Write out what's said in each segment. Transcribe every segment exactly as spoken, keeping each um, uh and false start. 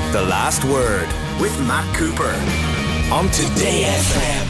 The Last Word with Matt Cooper on Today F M.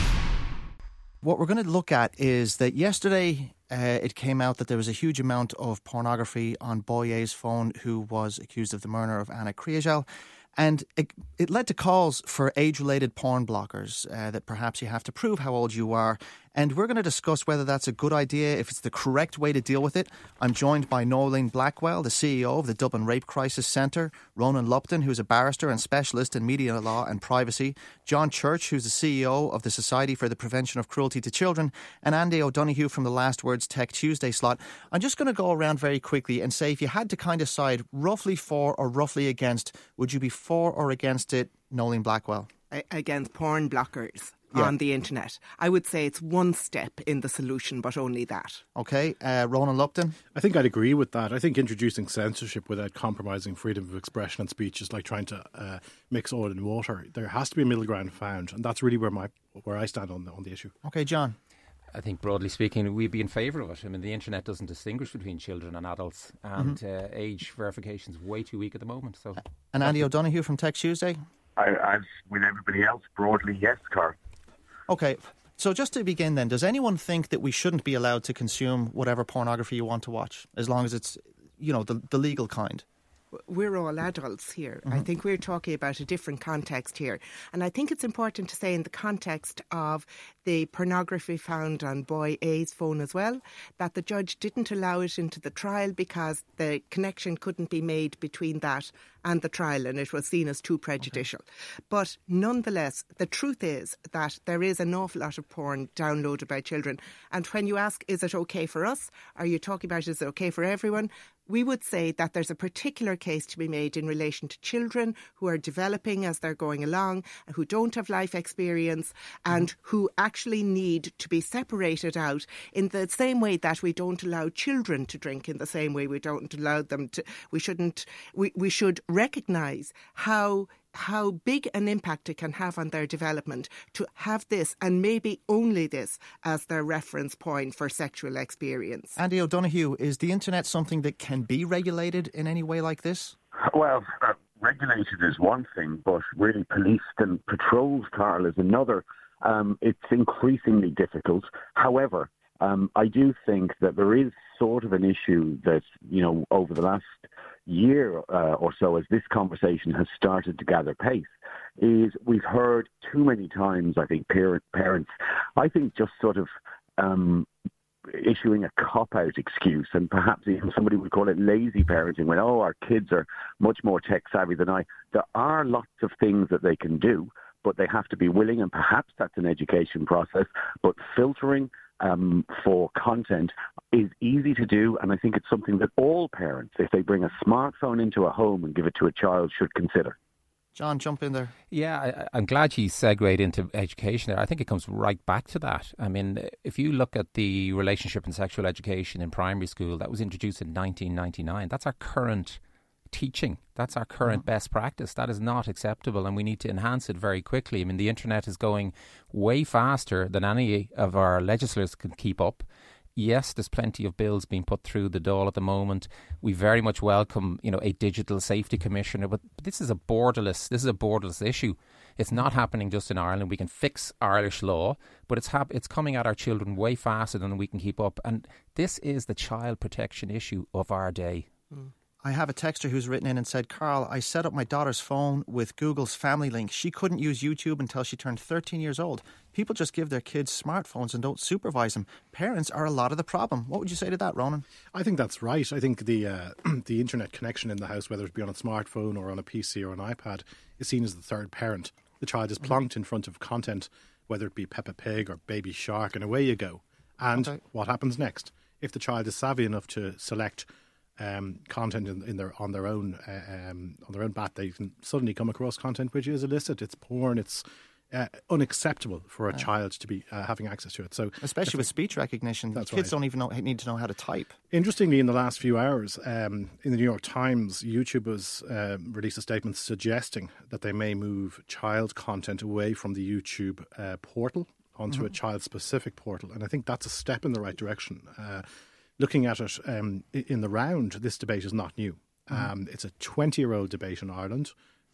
What we're going to look at is that yesterday uh, it came out that there was a huge amount of pornography on Boy A's phone, who was accused of the murder of Anna Kriegel. And it, it led to calls for age-related porn blockers, uh, that perhaps you have to prove how old you are. And we're going to discuss whether that's a good idea, if it's the correct way to deal with it. I'm joined by Noeline Blackwell, the C E O of the Dublin Rape Crisis Centre, Ronan Lupton, who's a barrister and specialist in media law and privacy, John Church, who's the C E O of the Society for the Prevention of Cruelty to Children, and Andy O'Donoghue from the Last Words Tech Tuesday slot. I'm just going to go around very quickly and say, if you had to kind of side roughly for or roughly against, would you be for or against it, Noeline Blackwell? Against porn blockers. Yeah. On the internet. I would say it's one step in the solution, but only that. OK, uh, Ronan Lupton? I think I'd agree with that. I think introducing censorship without compromising freedom of expression and speech is like trying to uh, mix oil and water. There has to be a middle ground found, and that's really where my where I stand on the, on the issue. OK, John? I think broadly speaking, we'd be in favour of it. I mean, the internet doesn't distinguish between children and adults, and mm-hmm. uh, age verification is way too weak at the moment. So, And Andy O'Donoghue from Tech Tuesday? I, as with everybody else, broadly, yes, Carl. OK, so just to begin then, does anyone think that we shouldn't be allowed to consume whatever pornography you want to watch, as long as it's, you know, the, the legal kind? We're all adults here. Mm-hmm. I think we're talking about a different context here. And I think it's important to say, in the context of the pornography found on Boy A's phone as well, that the judge didn't allow it into the trial because the connection couldn't be made between that and the trial, and it was seen as too prejudicial. Okay. But nonetheless, the truth is that there is an awful lot of porn downloaded by children. And when you ask, is it okay for us? Are you talking about, is it okay for everyone? We would say that there's a particular case to be made in relation to children who are developing as they're going along, who don't have life experience, and mm. who actually need to be separated out in the same way that we don't allow children to drink, in the same way we don't allow them to. We shouldn't. We, we should recognise how how big an impact it can have on their development to have this, and maybe only this, as their reference point for sexual experience. Andy O'Donoghue, is the internet something that can be regulated in any way like this? Well, uh, regulated is one thing, but really policed and patrolled, Carl, is another. Um, it's increasingly difficult. However, um, I do think that there is sort of an issue that, you know, over the last year uh, or so, as this conversation has started to gather pace, is we've heard too many times, I think, parent, parents, I think just sort of um, issuing a cop-out excuse, and perhaps even somebody would call it lazy parenting, when, oh, our kids are much more tech-savvy than I. There are lots of things that they can do, but they have to be willing, and perhaps that's an education process, but filtering Um, for content is easy to do, and I think it's something that all parents, if they bring a smartphone into a home and give it to a child, should consider. John, jump in there. Yeah, I, I'm glad you segued into education there. I think it comes right back to that. I mean, if you look at the relationship and sexual education in primary school, that was introduced in nineteen ninety-nine. That's our current teaching. That's our current mm-hmm. best practice. That is not acceptable, and we need to enhance it very quickly. I mean, the internet is going way faster than any of our legislators can keep up. Yes, there's plenty of bills being put through the Dáil at the moment. We very much welcome, you know, a digital safety commissioner, but this is a borderless, this is a borderless issue. It's not happening just in Ireland. We can fix Irish law, but it's hap- it's coming at our children way faster than we can keep up. And this is the child protection issue of our day. Mm. I have a texter who's written in and said, Carl, I set up my daughter's phone with Google's Family Link. She couldn't use YouTube until she turned thirteen years old. People just give their kids smartphones and don't supervise them. Parents are a lot of the problem. What would you say to that, Ronan? I think that's right. I think the uh, the internet connection in the house, whether it be on a smartphone or on a P C or an iPad, is seen as the third parent. The child is plonked in front of content, whether it be Peppa Pig or Baby Shark, and away you go. And okay. What happens next? If the child is savvy enough to select Um, content in, in their on their own uh, um, on their own bat, they can suddenly come across content which is illicit. It's porn. It's uh, unacceptable for a yeah. child to be uh, having access to it. So, especially with speech recognition, kids right. don't even know, need to know how to type. Interestingly, in the last few hours, um, in the New York Times, YouTube has uh, released a statement suggesting that they may move child content away from the YouTube uh, portal onto mm-hmm. a child-specific portal, and I think that's a step in the right direction. Uh, Looking at it um, in the round, this debate is not new. Um, mm. It's a twenty-year-old debate in Ireland.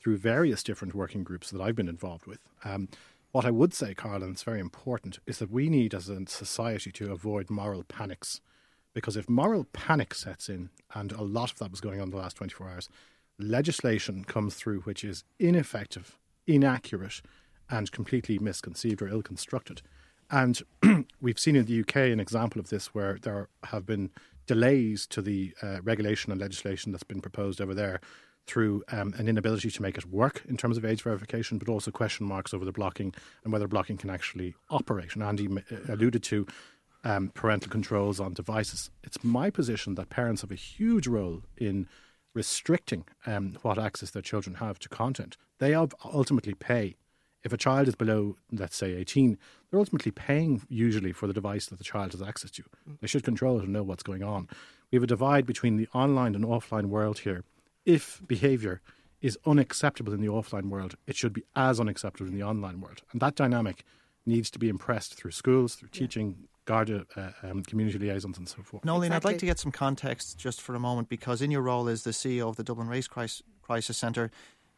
through various different working groups that I've been involved with. Um, what I would say, Carl, and it's very important, is that we need as a society to avoid moral panics. Because if moral panic sets in, and a lot of that was going on the last twenty-four hours, legislation comes through which is ineffective, inaccurate, and completely misconceived or ill-constructed. And we've seen in the U K an example of this where there have been delays to the uh, regulation and legislation that's been proposed over there through um, an inability to make it work in terms of age verification, but also question marks over the blocking and whether blocking can actually operate. And Andy alluded to um, parental controls on devices. It's my position that parents have a huge role in restricting um, what access their children have to content. They ultimately pay. If a child is below, let's say, eighteen, they're ultimately paying usually for the device that the child has access to. They should control it and know what's going on. We have a divide between the online and offline world here. If behaviour is unacceptable in the offline world, it should be as unacceptable in the online world. And that dynamic needs to be impressed through schools, through teaching, yeah. Garda, uh, um, community liaisons and so forth. Noeline, exactly. I'd like to get some context just for a moment, because in your role as the C E O of the Dublin Race Crisis, Crisis Centre,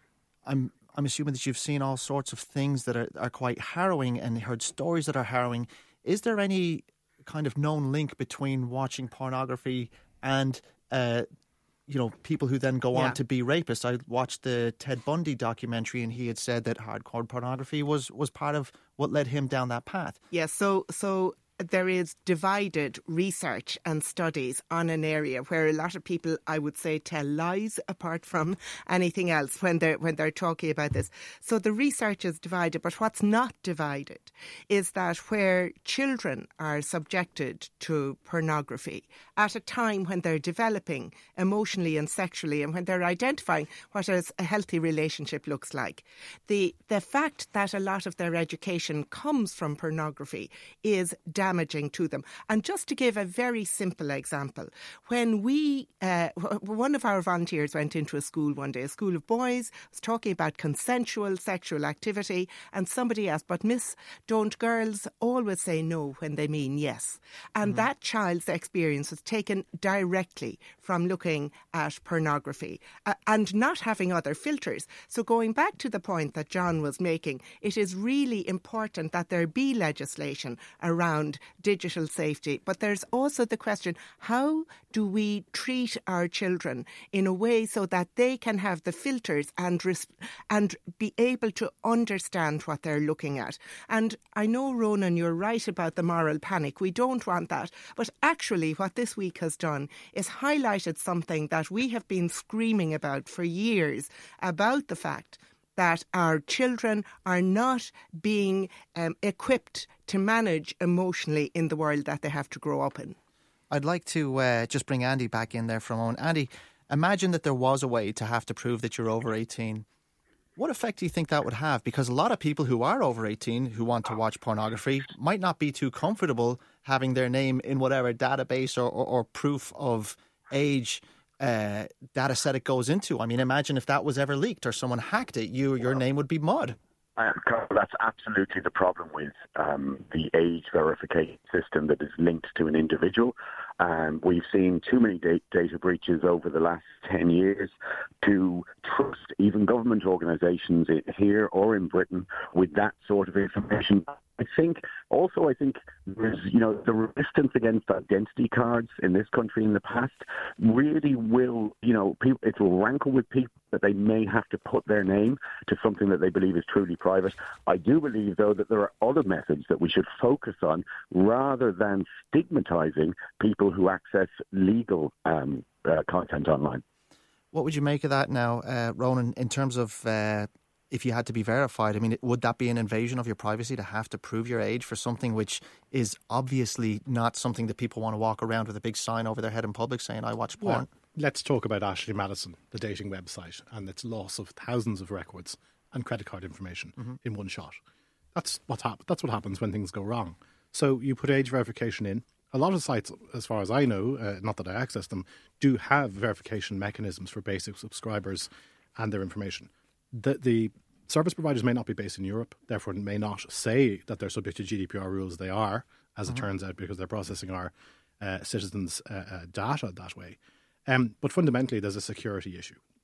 I'm I'm assuming that you've seen all sorts of things that are, are quite harrowing and heard stories that are harrowing. Is there any kind of known link between watching pornography and uh, you know, people who then go yeah. on to be rapists? I watched the Ted Bundy documentary, and he had said that hardcore pornography was, was part of what led him down that path. Yes, yeah, so so there is divided research and studies on an area where a lot of people, I would say, tell lies apart from anything else when they're when they're talking about this. So the research is divided, but what's not divided is that where children are subjected to pornography at a time when they're developing emotionally and sexually, and when they're identifying what a healthy relationship looks like, the the fact that a lot of their education comes from pornography is damaging to them. And just to give a very simple example, when we, uh, one of our volunteers went into a school one day, a school of boys, was talking about consensual sexual activity, and somebody asked, but miss, don't girls always say no when they mean yes? And mm-hmm. that child's experience was taken directly from looking at pornography uh, and not having other filters. So going back to the point that John was making, it is really important that there be legislation around digital safety. But there's also the question, how do we treat our children in a way so that they can have the filters and res- and be able to understand what they're looking at? And I know, Ronan, you're right about the moral panic. We don't want that. But actually what this week has done is highlighted something that we have been screaming about for years, about the fact that our children are not being um, equipped to manage emotionally in the world that they have to grow up in. I'd like to uh, just bring Andy back in there for a moment. Andy, imagine that there was a way to have to prove that you're over eighteen. What effect do you think that would have? Because a lot of people who are over eighteen who want to watch pornography might not be too comfortable having their name in whatever database or, or, or proof of age uh, data set it goes into. I mean, imagine if that was ever leaked or someone hacked it, you your name would be mud. Uh, that's absolutely the problem with um, the age verification system that is linked to an individual. Um, we've seen too many da- data breaches over the last ten years to trust even government organisations here or in Britain with that sort of information. I think also, I think there's, you know, the resistance against identity cards in this country in the past really will, you know, people, it will rankle with people that they may have to put their name to something that they believe is truly private. I do believe, though, that there are other methods that we should focus on rather than stigmatising people who access legal um, uh, content online. What would you make of that now, uh, Ronan, in terms of uh, if you had to be verified? I mean, would that be an invasion of your privacy to have to prove your age for something which is obviously not something that people want to walk around with a big sign over their head in public saying, I watch porn? Well, let's talk about Ashley Madison, the dating website, and its loss of thousands of records and credit card information mm-hmm. in one shot. That's what, hap- that's what happens when things go wrong. So you put age verification in. A lot of sites, as far as I know, uh, not that I access them, do have verification mechanisms for basic subscribers and their information. The, the service providers may not be based in Europe, therefore may not say that they're subject to G D P R rules. They are, as mm-hmm. it turns out, because they're processing our uh, citizens' uh, uh, data that way. Um, but fundamentally, there's a security issue.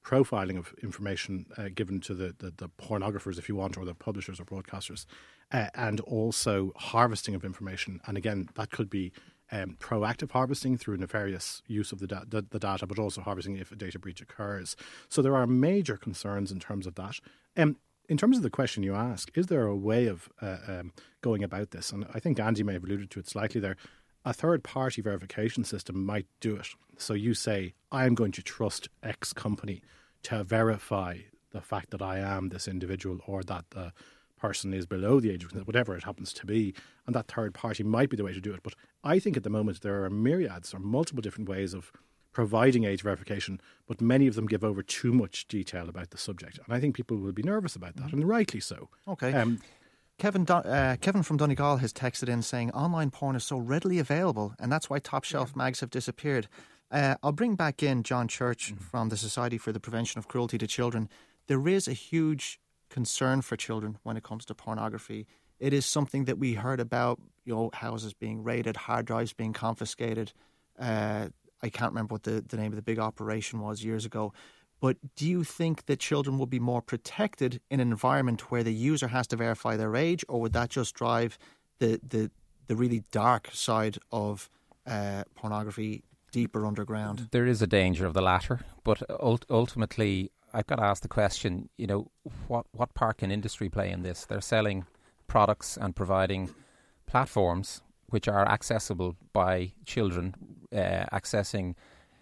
profiling of information uh, given to the, the, the pornographers, if you want, or the publishers or broadcasters, uh, and also harvesting of information. And again, that could be um, proactive harvesting through nefarious use of the, da- the, the data, but also harvesting if a data breach occurs. So there are major concerns in terms of that. Um, in terms of the question you ask, is there a way of uh, um, going about this? And I think Andy may have alluded to it slightly there. A third-party verification system might do it. So you say, I'm going to trust X company to verify the fact that I am this individual or that the person is below the age of consent, whatever it happens to be, and that third party might be the way to do it. But I think at the moment there are myriads or multiple different ways of providing age verification, but many of them give over too much detail about the subject. And I think people will be nervous about that, and rightly so. Okay. Um, Kevin Don- uh, Kevin from Donegal has texted in saying online porn is so readily available and that's why top shelf yeah. mags have disappeared. Uh, I'll bring back in John Church mm-hmm. from the Society for the Prevention of Cruelty to Children. There is a huge concern for children when it comes to pornography. It is something that we heard about, you know, houses being raided, hard drives being confiscated. Uh, I can't remember what the, the name of the big operation was years ago. But do you think that children will be more protected in an environment where the user has to verify their age, or would that just drive the the, the really dark side of uh, pornography deeper underground? There is a danger of the latter, but ultimately I've got to ask the question, you know, what, what part can industry play in this? They're selling products and providing platforms which are accessible by children, uh, accessing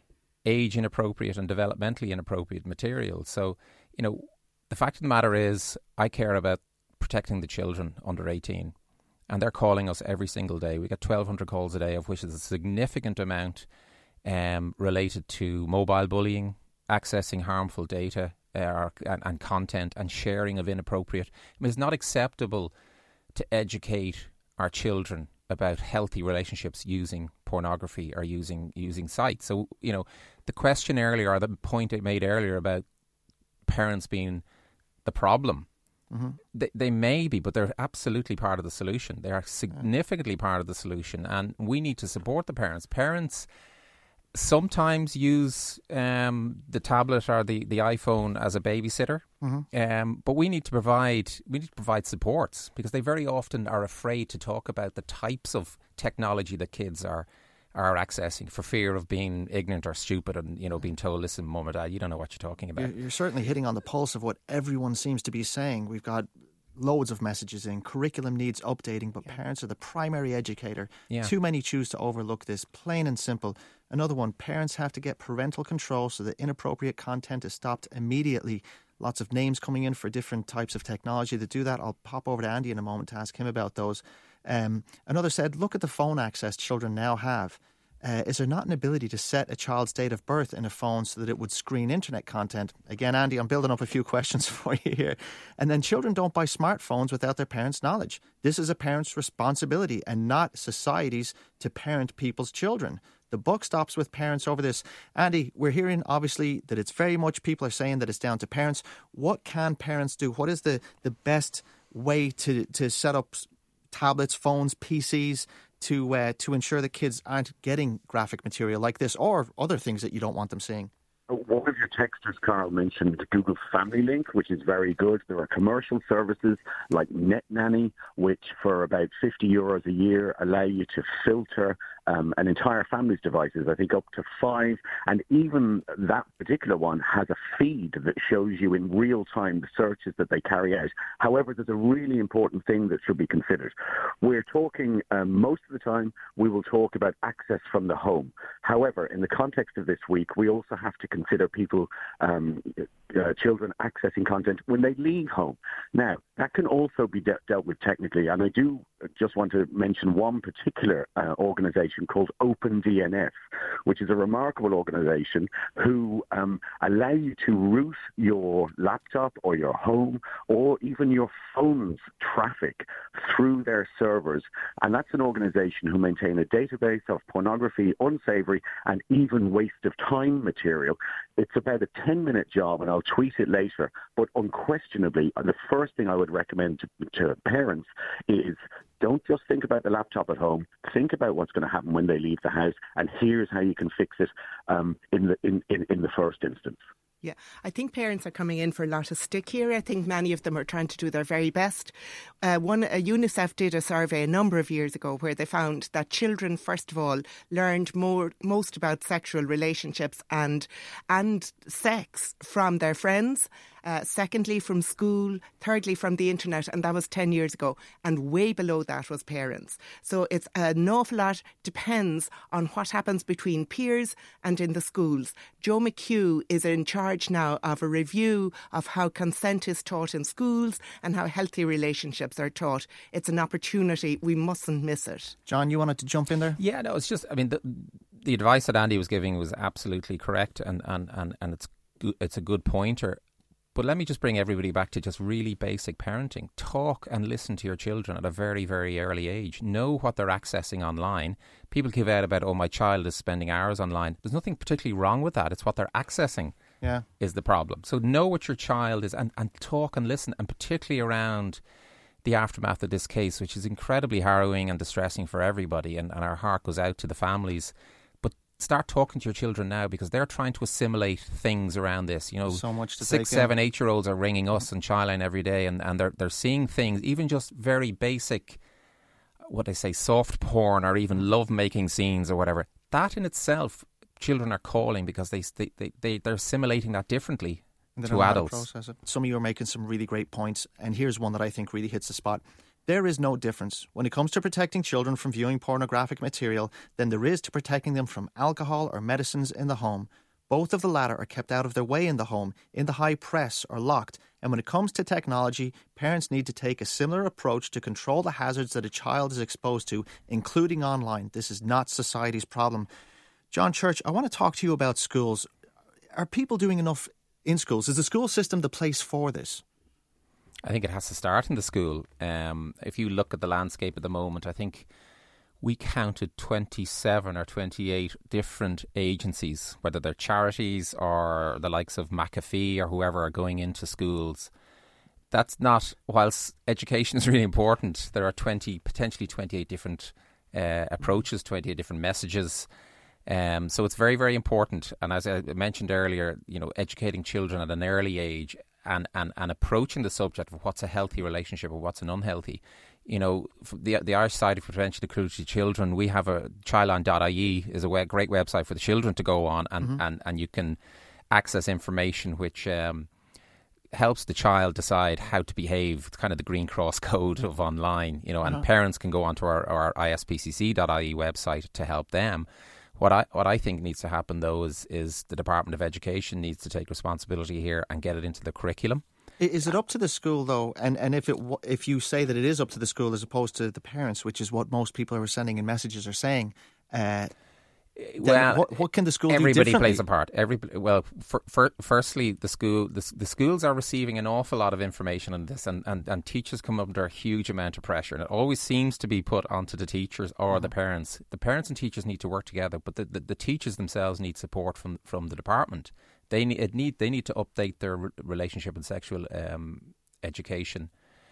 age inappropriate and developmentally inappropriate material. So, you know, the fact of the matter is I care about protecting the children under eighteen, and they're calling us every single day. We get twelve hundred calls a day, of which is a significant amount um, related to mobile bullying, accessing harmful data uh, and, and content, and sharing of inappropriate. I mean, it's not acceptable to educate our children about healthy relationships using pornography or using using sites. So, you know, the question earlier, or the point I made earlier about parents being the problem, mm-hmm. they, they may be, but they're absolutely part of the solution. They are significantly part of the solution, and we need to support the parents. Parents sometimes use um, the tablet or the, the iPhone as a babysitter, mm-hmm. um, but we need to provide we need to provide supports, because they very often are afraid to talk about the types of technology that kids are are accessing for fear of being ignorant or stupid and, you know, being told, listen, mum or dad, you don't know what you're talking about. You're, you're certainly hitting on the pulse of what everyone seems to be saying. We've got loads of messages in. Curriculum needs updating, but yeah. parents are the primary educator. Yeah. Too many choose to overlook this, plain and simple. Another one, parents have to get parental control so that inappropriate content is stopped immediately. Lots of names coming in for different types of technology that do that. I'll pop over to Andy in a moment to ask him about those. Um, another said, look at the phone access children now have. Uh, is there not an ability to set a child's date of birth in a phone so that it would screen internet content? Again, Andy, I'm building up a few questions for you here. And then children don't buy smartphones without their parents' knowledge. This is a parent's responsibility and not society's to parent people's children. The buck stops with parents over this. Andy, we're hearing obviously that it's very much people are saying that it's down to parents. What can parents do? What is the, the best way to, to set up tablets, phones, P Cs to uh, to ensure that kids aren't getting graphic material like this or other things that you don't want them seeing? One of your texters, Carl, mentioned Google Family Link, which is very good. There are commercial services like NetNanny, which for about fifty euros a year allow you to filter um, an entire family's devices, I think up to five. And even that particular one has a feed that shows you in real time the searches that they carry out. However, there's a really important thing that should be considered. We're talking, um, most of the time, we will talk about access from the home. However, in the context of this week, we also have to consider people, um, uh, children accessing content when they leave home. Now, that can also be de- dealt with technically, and I do just want to mention one particular uh, organisation called OpenDNF, which is a remarkable organisation who um, allow you to route your laptop or your home or even your phone's traffic through their servers. And that's an organisation who maintain a database of pornography, unsavoury and even waste of time material. It's about a ten-minute job, and I'll tweet it later. But unquestionably, the first thing I would recommend to, to parents is don't just think about the laptop at home. Think about what's going to happen when they leave the house, and here's how you can fix it um, in the in, in, in the first instance. Yeah, I think parents are coming in for a lot of stick here. I think many of them are trying to do their very best. Uh, one, uh, UNICEF did a survey a number of years ago where they found that children, first of all, learned more most about sexual relationships and and sex from their friends. Uh, secondly, from school. Thirdly, from the internet, and that was ten years ago. And way below that was parents. So it's an awful lot depends on what happens between peers and in the schools. Joe McHugh is in charge now of a review of how consent is taught in schools and how healthy relationships are taught. It's an opportunity. We mustn't miss it. John, you wanted to jump in there? Yeah, no, it's just, I mean, the, the advice that Andy was giving was absolutely correct, and, and, and, and it's it's a good pointer. But let me just bring everybody back to just really basic parenting. Talk and listen to your children at a very, very early age. Know what they're accessing online. People give out about, oh, my child is spending hours online. There's nothing particularly wrong with that. It's what they're accessing yeah. is the problem. So know what your child is, and, and talk and listen, and particularly around the aftermath of this case, which is incredibly harrowing and distressing for everybody, and, and our heart goes out to the families. Start talking to your children now, because they're trying to assimilate things around this. You know, so much to six, take seven, in. eight-year-olds are ringing us and Childline every day, and, and they're they're seeing things, even just very basic, what they say, soft porn, or even love-making scenes or whatever. That in itself, children are calling because they they, they, they they're assimilating that differently to adults. To some of you are making some really great points, and here's one that I think really hits the spot. There is no difference when it comes to protecting children from viewing pornographic material than there is to protecting them from alcohol or medicines in the home. Both of the latter are kept out of their way in the home, in the high press, or locked. And when it comes to technology, parents need to take a similar approach to control the hazards that a child is exposed to, including online. This is not society's problem. John Church, I want to talk to you about schools. Are people doing enough in schools? Is the school system the place for this? I think it has to start in the school. Um, if you look at the landscape at the moment, I think we counted twenty-seven or twenty-eight different agencies, whether they're charities or the likes of McAfee or whoever, are going into schools. That's not, whilst education is really important, there are twenty, potentially twenty-eight different uh, approaches, twenty-eight different messages. Um, so it's very, very important. And as I mentioned earlier, you know, educating children at an early age and, and, and approaching the subject of what's a healthy relationship or what's an unhealthy. You know, the the Irish Society for Prevention of Cruelty to Children, we have a childline dot I E is a web, great website for the children to go on, and, mm-hmm. and, and you can access information which um, helps the child decide how to behave. It's kind of the Green Cross code of online, you know, and uh-huh. parents can go onto our, our I S P C C dot I E website to help them. What I what I think needs to happen, though, is is the Department of Education needs to take responsibility here and get it into the curriculum. Is it up to the school, though? And and if it if you say that it is up to the school as opposed to the parents, which is what most people who are sending in messages are saying, uh, well, what, what can the school do differently? Everybody plays a part. Every well, for, for, firstly, the school the, the schools are receiving an awful lot of information on this, and, and, and teachers come under a huge amount of pressure, and it always seems to be put onto the teachers or mm-hmm. the parents. The parents and teachers need to work together, but the, the, the teachers themselves need support from from the department. They need it need they need to update their re- relationship and sexual um, education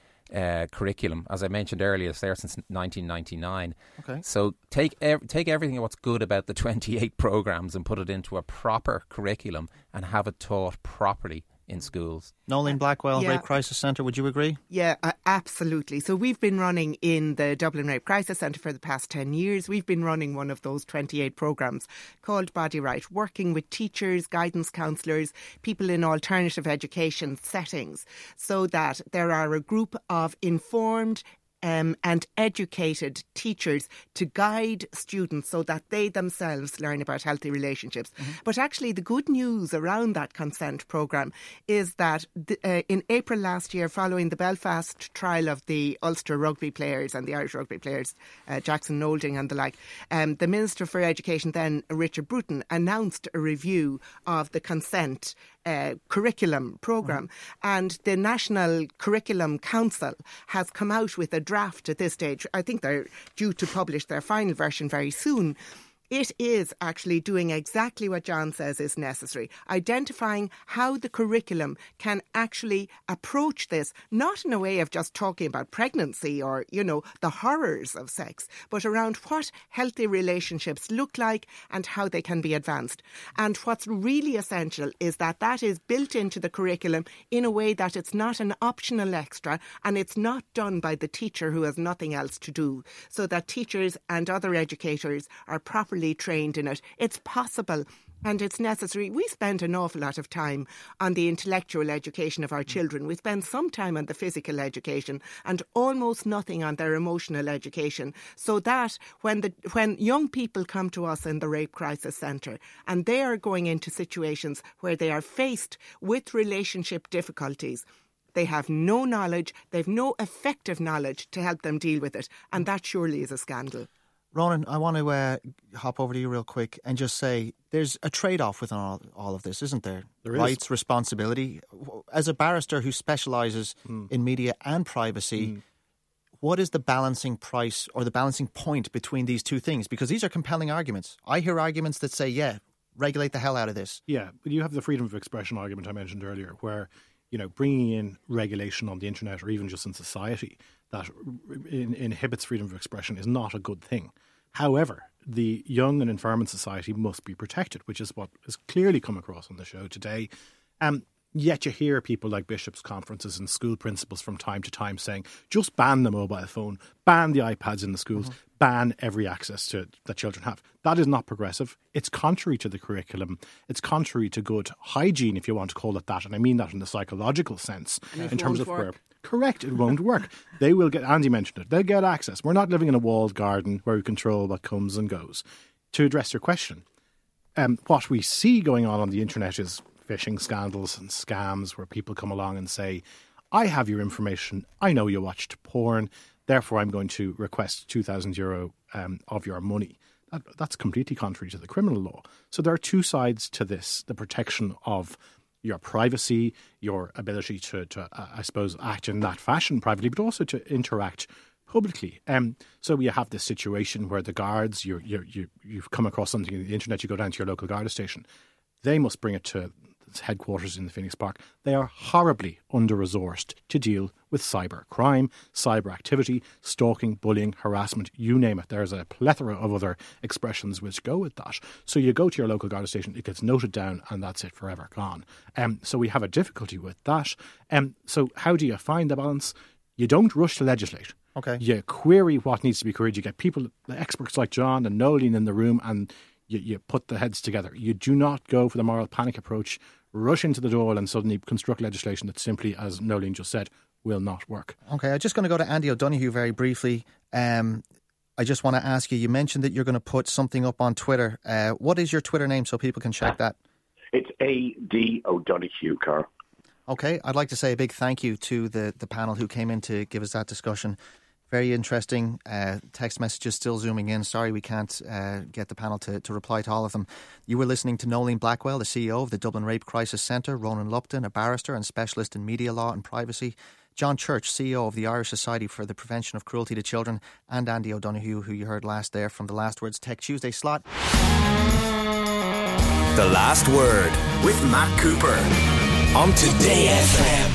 uh, curriculum. As I mentioned earlier, it's there since nineteen ninety-nine. Okay. So take ev- take everything what's good about the twenty-eight programs and put it into a proper curriculum and have it taught properly in schools. Nolene Blackwell, yeah. Rape Crisis Centre, would you agree? Yeah, uh, absolutely. So we've been running in the Dublin Rape Crisis Centre for the past ten years. We've been running one of those twenty-eight programmes called Body Right, working with teachers, guidance counsellors, people in alternative education settings, so that there are a group of informed Um, and educated teachers to guide students so that they themselves learn about healthy relationships. Mm-hmm. But actually the good news around that consent programme is that the, uh, in April last year, following the Belfast trial of the Ulster rugby players and the Irish rugby players, uh, Jackson Nolding and the like, um, the Minister for Education then, Richard Bruton, announced a review of the consent Uh, curriculum programme, mm-hmm. and the National Curriculum Council has come out with a draft at this stage. I think they're due to publish their final version very soon. it is actually doing exactly what John says is necessary, identifying how the curriculum can actually approach this, not in a way of just talking about pregnancy or, you know, the horrors of sex, but around what healthy relationships look like and how they can be advanced. And what's really essential is that that is built into the curriculum in a way that it's not an optional extra and it's not done by the teacher who has nothing else to do, so that teachers and other educators are properly trained in it. It's possible and it's necessary. We spend an awful lot of time on the intellectual education of our children. We spend some time on the physical education and almost nothing on their emotional education. So that when the when young people come to us in the Rape Crisis Centre and they are going into situations where they are faced with relationship difficulties, they have no knowledge, they've no effective knowledge to help them deal with it. And that surely is a scandal. Ronan, I want to uh, hop over to you real quick and just say there's a trade-off with all, all of this, isn't there? There is. Rights, responsibility. As a barrister who specialises mm. in media and privacy, mm. what is the balancing price or the balancing point between these two things? Because these are compelling arguments. I hear arguments that say, yeah, regulate the hell out of this. Yeah, but you have the freedom of expression argument I mentioned earlier, where, you know, bringing in regulation on the internet or even just in society that in, inhibits freedom of expression is not a good thing. However, the young and infirm in society must be protected, which is what has clearly come across on the show today. Um, yet you hear people like bishops' conferences and school principals from time to time saying, just ban the mobile phone, ban the iPads in the schools, mm-hmm. ban every access to that children have. That is not progressive. It's contrary to the curriculum. It's contrary to good hygiene, if you want to call it that. And I mean that in the psychological sense. And in terms of work. where... Correct, it won't work. They will get, Andy mentioned it, they'll get access. We're not living in a walled garden where we control what comes and goes. To address your question, um, what we see going on on the internet is phishing scandals and scams where people come along and say, I have your information, I know you watched porn, therefore I'm going to request two thousand euro um, of your money. That, that's completely contrary to the criminal law. So there are two sides to this, the protection of your privacy, your ability to, to uh, I suppose, act in that fashion privately, but also to interact publicly. Um, so you have this situation where the guards, you you you you've come across something on the internet, you go down to your local Garda station, they must bring it to headquarters in the Phoenix Park. They are horribly under-resourced to deal with cyber crime, cyber activity, stalking, bullying, harassment, you name it. There's a plethora of other expressions which go with that. So you go to your local Garda station, it gets noted down, and that's it, forever gone. Um, so we have a difficulty with that. Um, so how do you find the balance? You don't rush to legislate. Okay. You query what needs to be queried. You get people, experts like John and Nolene in the room, and you, you put the heads together. You do not go for the moral panic approach, rush into the door and suddenly construct legislation that simply, as Nolene just said, will not work. Okay, I'm just going to go to Andy O'Donoghue very briefly. Um, I just want to ask you, you mentioned that you're going to put something up on Twitter. Uh, what is your Twitter name so people can check that? It's A D O'Donoghue, Carl. Okay, I'd like to say a big thank you to the, the panel who came in to give us that discussion. Very interesting. Uh, text messages still zooming in. Sorry we can't uh, get the panel to, to reply to all of them. You were listening to Nolene Blackwell, the C E O of the Dublin Rape Crisis Centre, Ronan Lupton, a barrister and specialist in media law and privacy, John Church, C E O of the Irish Society for the Prevention of Cruelty to Children, and Andy O'Donoghue, who you heard last there from the Last Words Tech Tuesday slot. The Last Word with Matt Cooper on Today F M.